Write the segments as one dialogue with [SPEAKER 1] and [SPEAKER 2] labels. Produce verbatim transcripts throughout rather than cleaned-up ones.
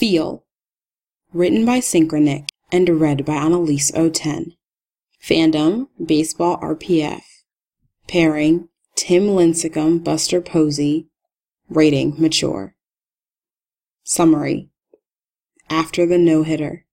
[SPEAKER 1] Feel. Written by Synchronic and read by Annalise O ten. Fandom, Baseball R P F. Pairing, Tim Lincecum, Buster Posey. Rating, mature. Summary. After the no-hitter.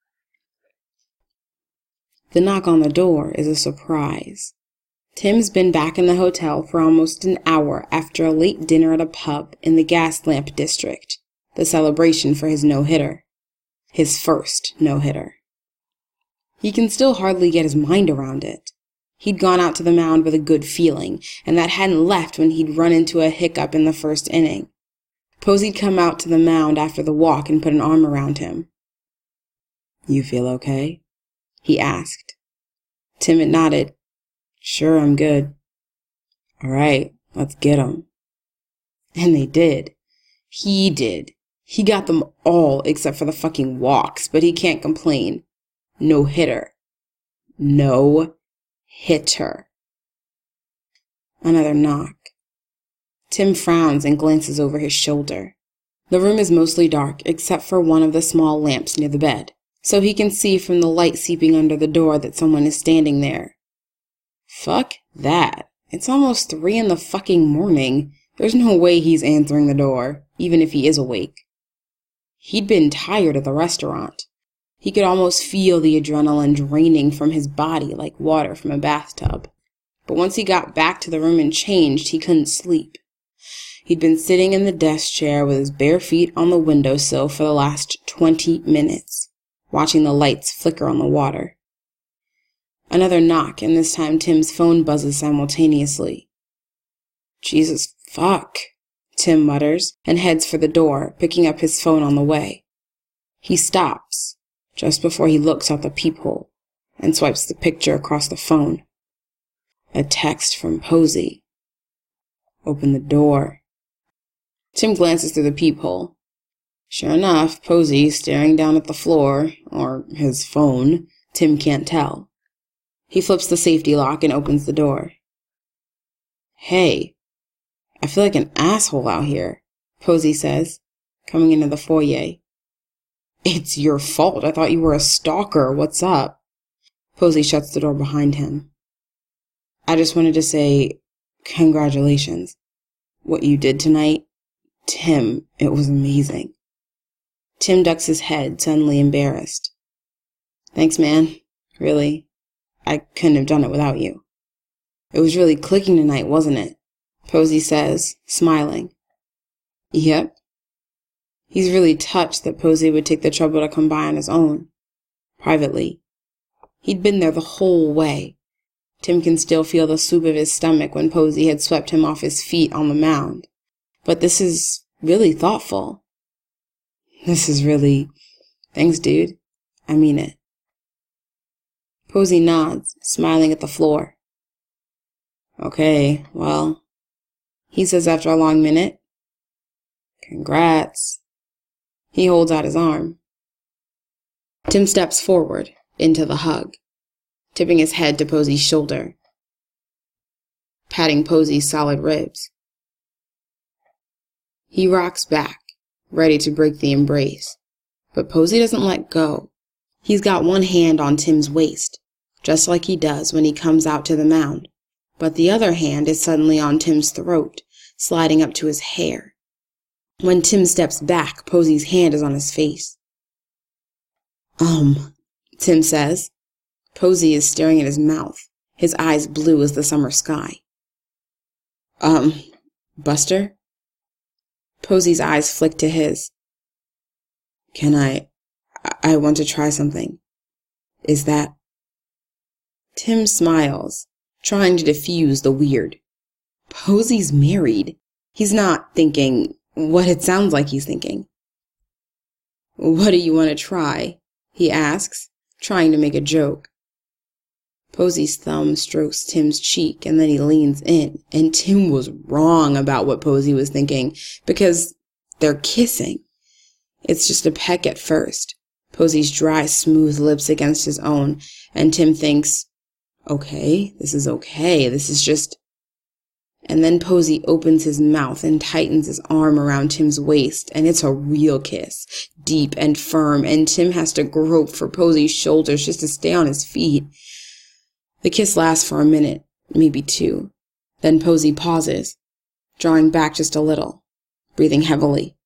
[SPEAKER 1] The knock on the door is a surprise. Tim's been back in the hotel for almost an hour after a late dinner at a pub in the Gaslamp district, the celebration for his no-hitter. His first no-hitter. He can still hardly get his mind around it. He'd gone out to the mound with a good feeling, and that hadn't left when he'd run into a hiccup in the first inning. Posey'd come out to the mound after the walk and put an arm around him. "You feel okay?" he asked. Tim had nodded. "Sure, I'm good." "All right, let's get 'em." And they did. He did. He got them all except for the fucking walks, but he can't complain. No hitter. No hitter. Another knock. Tim frowns and glances over his shoulder. The room is mostly dark except for one of the small lamps near the bed, so he can see from the light seeping under the door that someone is standing there. Fuck that. It's almost three in the fucking morning. There's no way he's answering the door, even if he is awake. He'd been tired at the restaurant. He could almost feel the adrenaline draining from his body like water from a bathtub. But once he got back to the room and changed, he couldn't sleep. He'd been sitting in the desk chair with his bare feet on the windowsill for the last twenty minutes, watching the lights flicker on the water. Another knock, and this time Tim's phone buzzes simultaneously. Jesus fuck, Tim mutters, and heads for the door, picking up his phone on the way. He stops, just before he looks out the peephole, and swipes the picture across the phone. A text from Posey. Open the door. Tim glances through the peephole. Sure enough, Posey staring down at the floor, or his phone. Tim can't tell. He flips the safety lock and opens the door. Hey, I feel like an asshole out here, Posey says, coming into the foyer. It's your fault. I thought you were a stalker. What's up? Posey shuts the door behind him. I just wanted to say congratulations. What you did tonight, Tim, it was amazing. Tim ducks his head, suddenly embarrassed. Thanks, man. Really. I couldn't have done it without you. It was really clicking tonight, wasn't it? Posey says, smiling. Yep. He's really touched that Posey would take the trouble to come by on his own, privately. He'd been there the whole way. Tim can still feel the swoop of his stomach when Posey had swept him off his feet on the mound. But this is really thoughtful. This is really... Thanks, dude. I mean it. Posey nods, smiling at the floor. Okay, well, he says after a long minute. Congrats. He holds out his arm. Tim steps forward, into the hug, tipping his head to Posey's shoulder, patting Posey's solid ribs. He rocks back, ready to break the embrace, but Posey doesn't let go. He's got one hand on Tim's waist, just like he does when he comes out to the mound, but the other hand is suddenly on Tim's throat, sliding up to his hair. When Tim steps back, Posey's hand is on his face. Um, Tim says. Posey is staring at his mouth, his eyes blue as the summer sky. Um, Buster? Posey's eyes flick to his. Can I... I want to try something. Is that... Tim smiles, trying to diffuse the weird. Posey's married. He's not thinking what it sounds like he's thinking. What do you want to try? He asks, trying to make a joke. Posey's thumb strokes Tim's cheek, and then he leans in, and Tim was wrong about what Posey was thinking, because they're kissing. It's just a peck at first, Posey's dry, smooth lips against his own, and Tim thinks, okay, this is okay, this is just... And then Posey opens his mouth and tightens his arm around Tim's waist, and it's a real kiss, deep and firm, and Tim has to grope for Posey's shoulders just to stay on his feet. The kiss lasts for a minute, maybe two. Then Posey pauses, drawing back just a little, breathing heavily.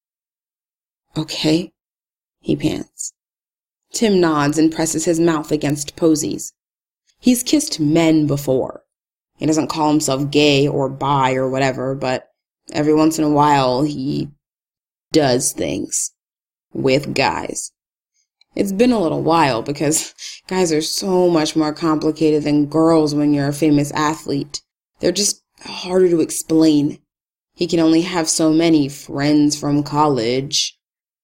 [SPEAKER 1] "Okay," he pants. Tim nods and presses his mouth against Posey's. He's kissed men before. He doesn't call himself gay or bi or whatever, but every once in a while he does things with guys. It's been a little while because guys are so much more complicated than girls when you're a famous athlete. They're just harder to explain. He can only have so many friends from college.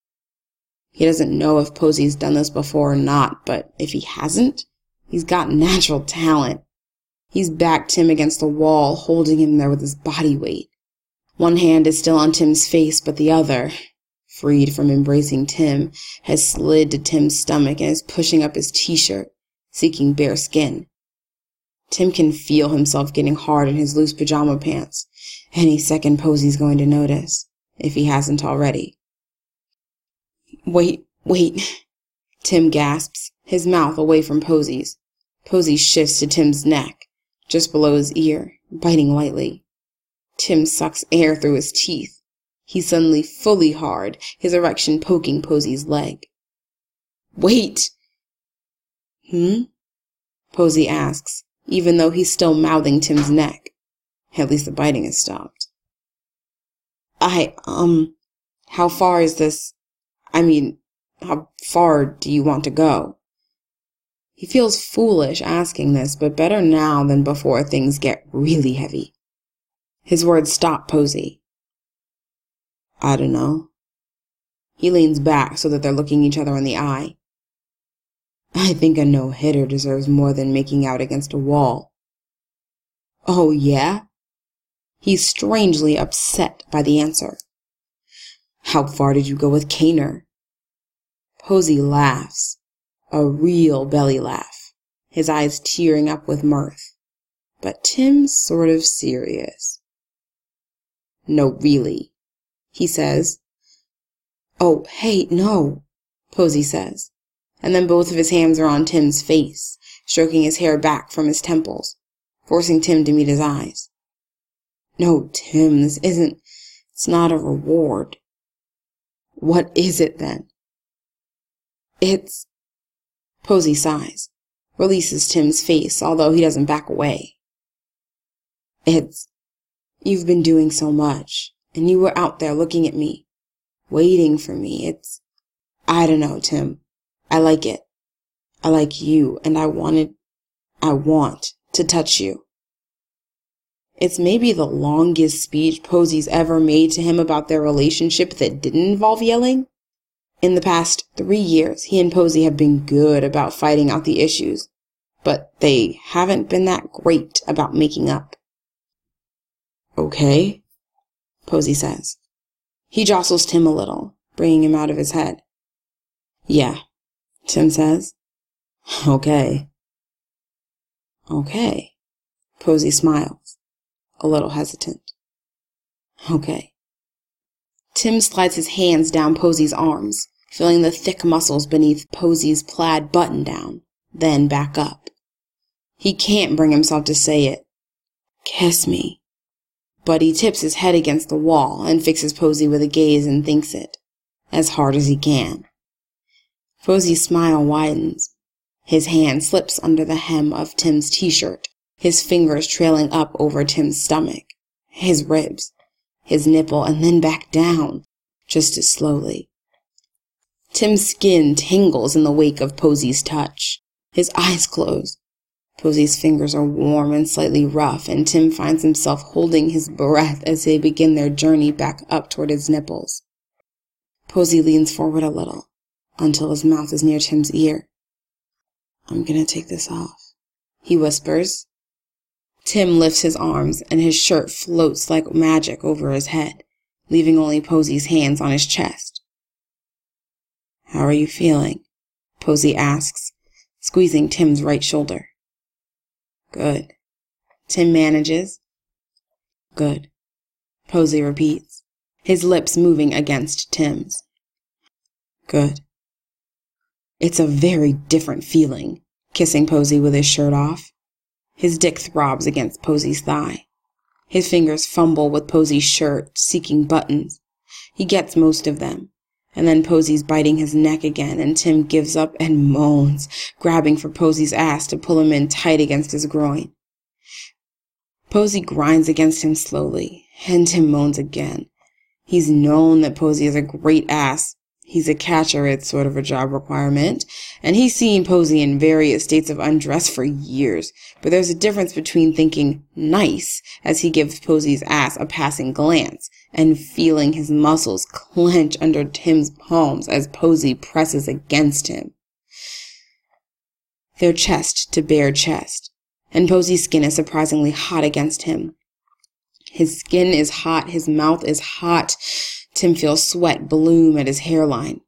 [SPEAKER 1] He doesn't know if Posey's done this before or not, but if he hasn't, he's got natural talent. He's backed Tim against the wall, holding him there with his body weight. One hand is still on Tim's face, but the other, freed from embracing Tim, has slid to Tim's stomach and is pushing up his t-shirt, seeking bare skin. Tim can feel himself getting hard in his loose pajama pants. Any second Posey's going to notice, if he hasn't already. "Wait, wait," Tim gasps, his mouth away from Posey's. Posey shifts to Tim's neck, just below his ear, biting lightly. Tim sucks air through his teeth. He's suddenly fully hard, his erection poking Posey's leg. "Wait!" "Hmm?" Posey asks, even though he's still mouthing Tim's neck. At least the biting has stopped. I, um, how far is this? I mean, how far do you want to go?" He feels foolish asking this, but better now than before things get really heavy. His words stop Posey. "I don't know." He leans back so that they're looking each other in the eye. "I think a no-hitter deserves more than making out against a wall." "Oh, yeah?" He's strangely upset by the answer. "How far did you go with Kaner?" Posey laughs. A real belly laugh, his eyes tearing up with mirth. But Tim's sort of serious. "No, really," he says. "Oh, hey, no," Posey says. And then both of his hands are on Tim's face, stroking his hair back from his temples, forcing Tim to meet his eyes. "No, Tim, this isn't, it's not a reward." "What is it then?" "It's," Posey sighs, releases Tim's face, although he doesn't back away. "It's, you've been doing so much, and you were out there looking at me, waiting for me. It's, I don't know, Tim. I like it. I like you, and I wanted, I want to touch you." It's maybe the longest speech Posey's ever made to him about their relationship that didn't involve yelling. In the past three years, he and Posey have been good about fighting out the issues, but they haven't been that great about making up. "Okay," Posey says. He jostles Tim a little, bringing him out of his head. "Yeah," Tim says. "Okay." "Okay," Posey smiles, a little hesitant. "Okay." Tim slides his hands down Posey's arms, feeling the thick muscles beneath Posey's plaid button-down, then back up. He can't bring himself to say it. "Kiss me." But he tips his head against the wall and fixes Posey with a gaze and thinks it, as hard as he can. Posey's smile widens. His hand slips under the hem of Tim's t-shirt, his fingers trailing up over Tim's stomach, his ribs, his nipple, and then back down, just as slowly. Tim's skin tingles in the wake of Posey's touch. His eyes close. Posey's fingers are warm and slightly rough, and Tim finds himself holding his breath as they begin their journey back up toward his nipples. Posey leans forward a little, until his mouth is near Tim's ear. "I'm gonna take this off," he whispers. Tim lifts his arms, and his shirt floats like magic over his head, leaving only Posey's hands on his chest. "How are you feeling?" Posey asks, squeezing Tim's right shoulder. "Good," Tim manages. good," Posey repeats, his lips moving against Tim's. "Good." It's a very different feeling, kissing Posey with his shirt off. His dick throbs against Posey's thigh. His fingers fumble with Posey's shirt, seeking buttons. He gets most of them, and then Posey's biting his neck again, and Tim gives up and moans, grabbing for Posey's ass to pull him in tight against his groin. Posey grinds against him slowly, and Tim moans again. He's known that Posey is a great ass. He's a catcher, it's sort of a job requirement, and he's seen Posey in various states of undress for years, but there's a difference between thinking nice as he gives Posey's ass a passing glance and feeling his muscles clench under Tim's palms as Posey presses against him. They're chest to bare chest, and Posey's skin is surprisingly hot against him. His skin is hot, his mouth is hot. Tim feels sweat bloom at his hairline.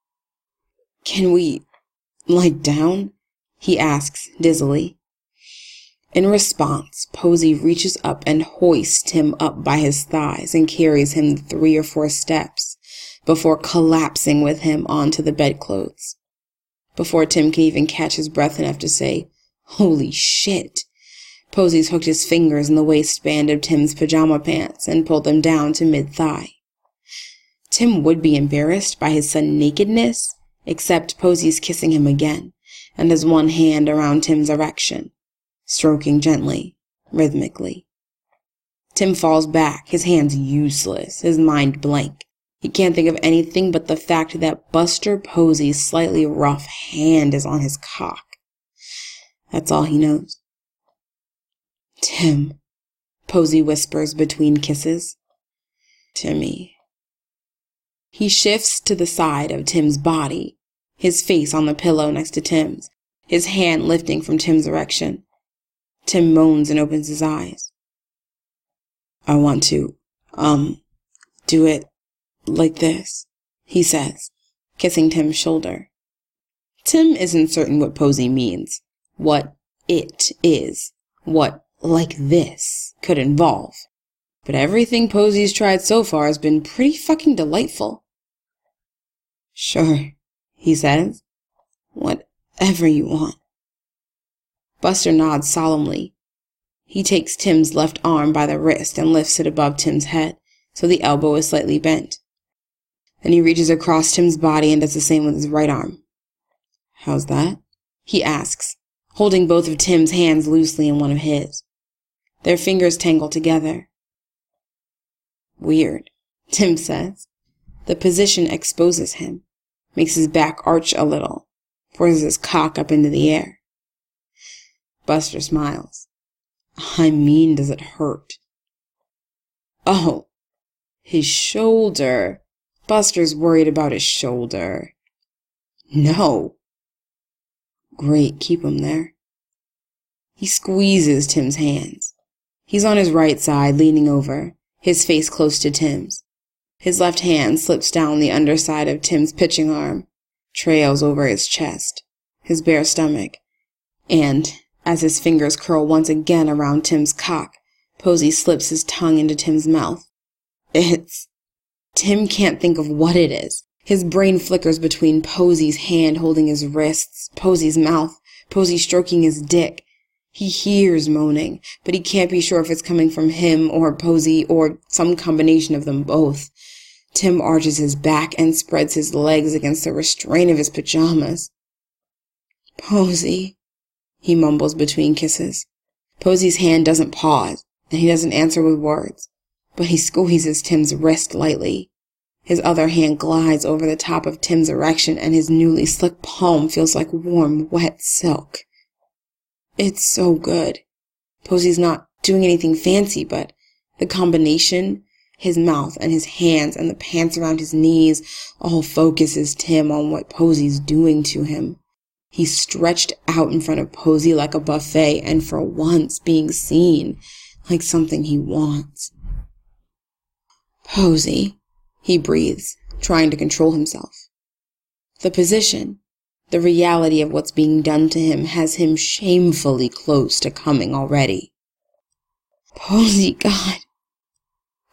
[SPEAKER 1] "Can we lie down?" he asks dizzily. In response, Posey reaches up and hoists Tim up by his thighs and carries him three or four steps before collapsing with him onto the bedclothes. Before Tim can even catch his breath enough to say, "Holy shit," Posey's hooked his fingers in the waistband of Tim's pajama pants and pulled them down to mid-thigh. Tim would be embarrassed by his sudden nakedness, except Posey's kissing him again, and has one hand around Tim's erection, stroking gently, rhythmically. Tim falls back, his hands useless, his mind blank. He can't think of anything but the fact that Buster Posey's slightly rough hand is on his cock. That's all he knows. "Tim," Posey whispers between kisses. "Timmy." He shifts to the side of Tim's body, his face on the pillow next to Tim's, his hand lifting from Tim's erection. Tim moans and opens his eyes. "I want to, um, do it like this," he says, kissing Tim's shoulder. Tim isn't certain what Posey means, what it is, what like this could involve. But everything Posey's tried so far has been pretty fucking delightful. "Sure," he says. "Whatever you want." Buster nods solemnly. He takes Tim's left arm by the wrist and lifts it above Tim's head, so the elbow is slightly bent. Then he reaches across Tim's body and does the same with his right arm. "How's that?" he asks, holding both of Tim's hands loosely in one of his. Their fingers tangle together. "Weird," Tim says. The position exposes him, makes his back arch a little, forces his cock up into the air. Buster smiles. "I mean, does it hurt?" "Oh, his shoulder. Buster's worried about his shoulder." "No." "Great, keep him there." He squeezes Tim's hands. He's on his right side, leaning over, his face close to Tim's. His left hand slips down the underside of Tim's pitching arm, trails over his chest, his bare stomach, and, as his fingers curl once again around Tim's cock, Posey slips his tongue into Tim's mouth. It's... Tim can't think of what it is. His brain flickers between Posey's hand holding his wrists, Posey's mouth, Posey stroking his dick. He hears moaning, but he can't be sure if it's coming from him or Posey or some combination of them both. Tim arches his back and spreads his legs against the restraint of his pajamas. "Posey," he mumbles between kisses. Posey's hand doesn't pause, and he doesn't answer with words, but he squeezes Tim's wrist lightly. His other hand glides over the top of Tim's erection, and his newly slick palm feels like warm, wet silk. It's so good. Posey's not doing anything fancy, but the combination, his mouth and his hands and the pants around his knees, all focuses Tim on what Posey's doing to him. He's stretched out in front of Posey like a buffet, and for once being seen like something he wants. "Posey," he breathes, trying to control himself. The position, the reality of what's being done to him has him shamefully close to coming already. "Posey, God,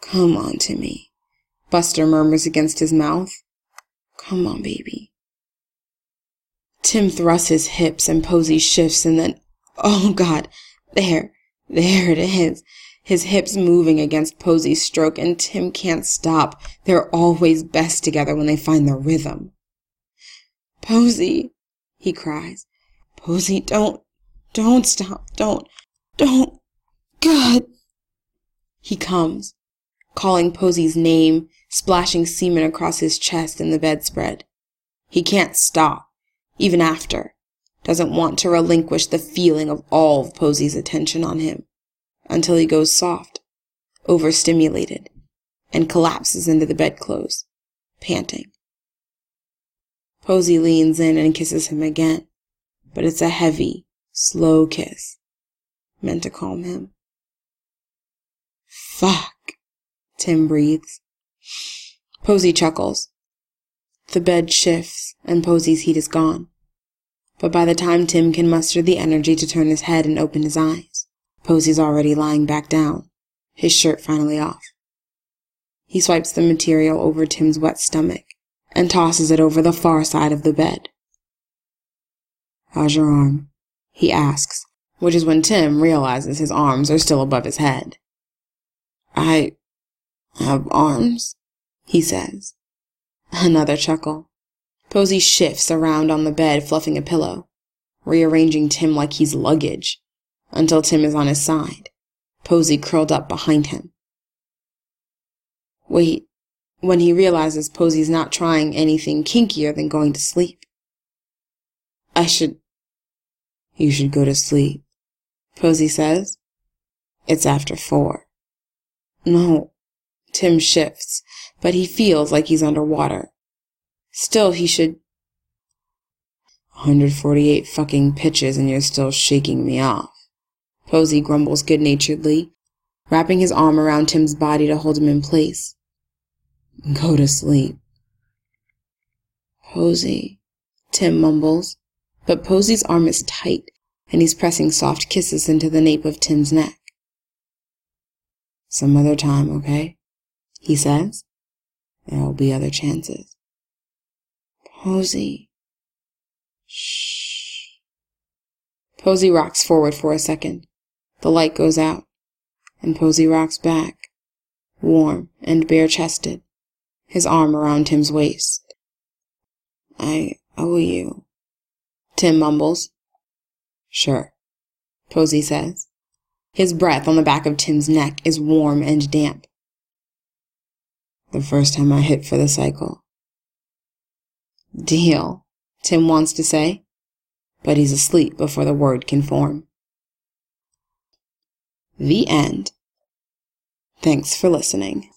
[SPEAKER 1] Come on, Timmy, Buster murmurs against his mouth. Come on, baby. Tim thrusts his hips and Posey shifts and then, oh God, there, there it is. His hips moving against Posey's stroke and Tim can't stop. They're always best together when they find their rhythm. Posey, he cries. Posey, don't, don't stop, don't, don't, God. He comes, calling Posey's name, splashing semen across his chest and the bedspread. He can't stop, even after, doesn't want to relinquish the feeling of all of Posey's attention on him, until he goes soft, overstimulated, and collapses into the bedclothes, panting. Posey leans in and kisses him again, but it's a heavy, slow kiss, meant to calm him. Fuck, Tim breathes. Posey chuckles. The bed shifts, and Posey's heat is gone. But by the time Tim can muster the energy to turn his head and open his eyes, Posey's already lying back down, his shirt finally off. He swipes the material over Tim's wet stomach and tosses it over the far side of the bed. How's your arm? He asks, which is when Tim realizes his arms are still above his head. I have arms, he says. Another chuckle. Posey shifts around on the bed, fluffing a pillow, rearranging Tim like he's luggage, until Tim is on his side, Posey curled up behind him. Wait, when he realizes Posey's not trying anything kinkier than going to sleep. I should... You should go to sleep, Posey says. It's after four. No. Tim shifts, but he feels like he's underwater. Still, he should... one hundred forty-eight fucking pitches and you're still shaking me off, Posey grumbles good-naturedly, wrapping his arm around Tim's body to hold him in place. Go to sleep. Posey, Tim mumbles, but Posey's arm is tight, and he's pressing soft kisses into the nape of Tim's neck. Some other time, okay? He says. There'll be other chances. Posey. Shh. Posey rocks forward for a second. The light goes out, and Posey rocks back, warm and bare-chested, his arm around Tim's waist. I owe you, Tim mumbles. Sure, Posey says. His breath on the back of Tim's neck is warm and damp. The first time I hit for the cycle. Deal, Tim wants to say, but he's asleep before the word can form. The end. Thanks for listening.